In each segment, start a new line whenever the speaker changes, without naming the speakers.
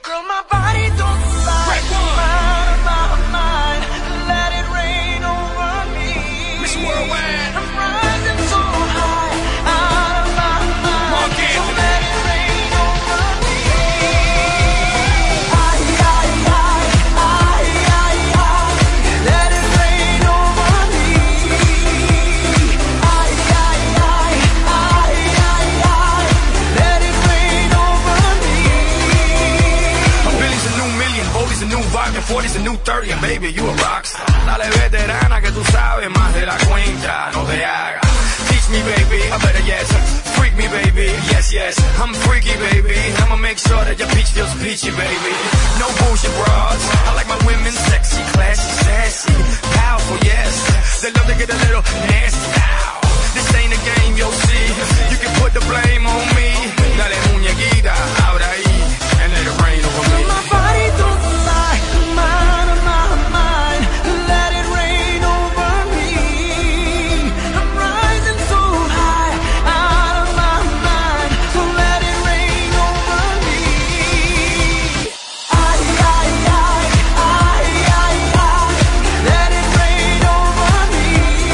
Girl, my body don't lie. My mind, let it rain over me.
Miss Worldwide.
I'm rising so high, out of my mind. So let it rain over me. Let it rain over me. Let it rain over me.
A billion's a new million, Boldy's a new vibe, and 40's a new 30, and baby, you a rockstar. Dale veterana que tú sabes más de la cuenta, no te hagas. Teach me, baby, I better yes. Freak me, baby, yes, yes. I'm freaky, baby. I'ma make sure that your peach feels peachy, baby. No bullshit bras. I like my women sexy, classy, sassy, powerful, yes. They love to get a little nasty. Ow. This ain't a game, you'll see. You can put the blame on me. Dale muñequita, ahora ahí, and let it rain over me.
My body don't lie, my mind, let it rain over me. I'm rising so high, out of my mind, so let it rain over me. Let it rain over me.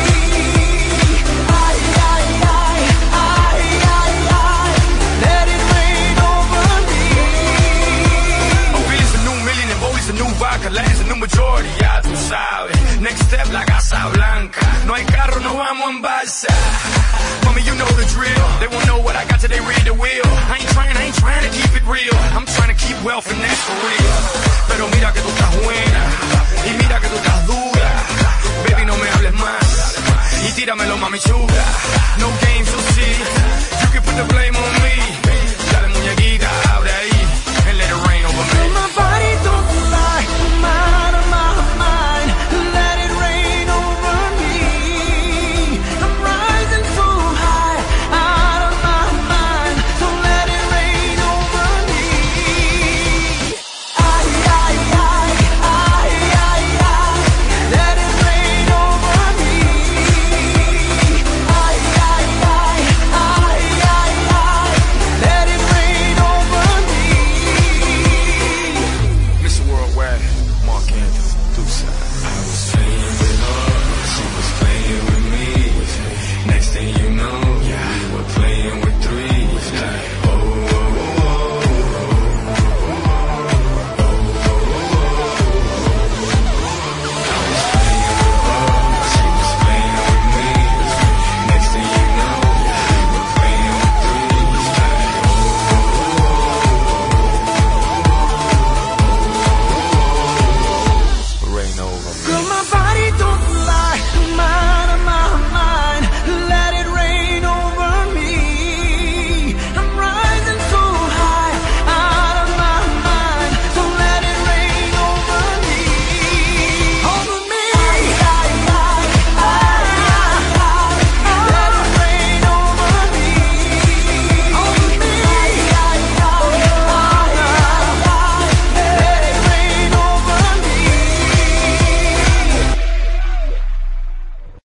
Let it rain over me.
A billion's a new million, and Boldy's a new vodka, Latin's a new majority, ya tú sabes. Next step, la Casa Blanca. No hay carro, no vamos en balsa. Mommy, you know the drill. They won't know what I got till they read the wheel. I ain't trying to keep it real. I'm trying to keep wealth and that's for real. Pero mira que tú estás buena, y mira que tú estás dura. Baby, no me hables más, y tíramelo, mami chula.